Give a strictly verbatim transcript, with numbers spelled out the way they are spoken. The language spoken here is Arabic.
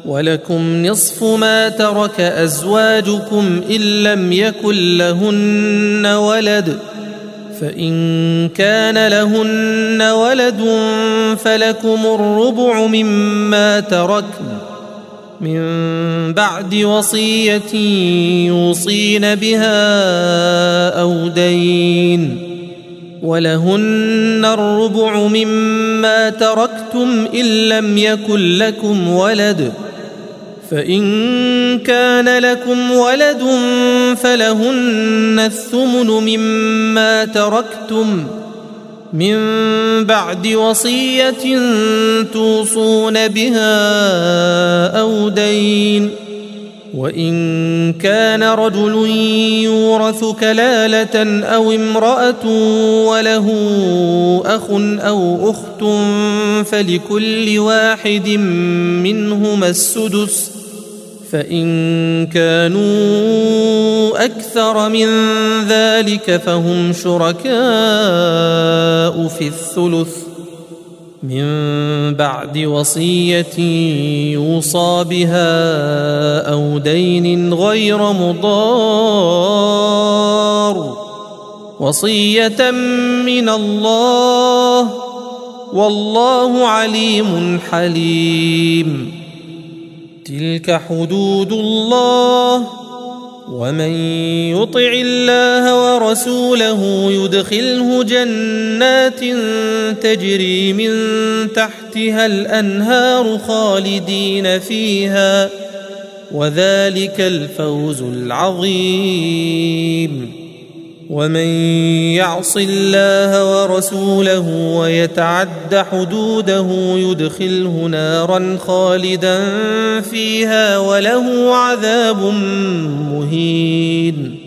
ولكم نصف ما ترك أزواجكم إن لم يكن لهن ولد، فإن كان لهن ولد فلكم الربع مما تركن من بعد وصية يوصين بها أو دين، ولهن الربع مما تركتم إن لم يكن لكم ولد، فإن كان لكم ولد فلهن الثمن مما تركتم من بعد وصية توصون بها أو دين، وإن كان رجل يورث كلالة أو امرأة وله أخ أو أخت فلكل واحد منهما السدس، فإن كانوا أكثر من ذلك فهم شركاء في الثلث من بعد وصية يوصى بها أو دين غير مضار، وصية من الله، والله عليم حليم. تلك حدود الله، ومن يطع الله ورسوله يدخله جنات تجري من تحتها الأنهار خالدين فيها، وذلك الفوز العظيم. ومن يعص الله ورسوله ويتعد حدوده يدخله نارا خالدا فيها وله عذاب مهين.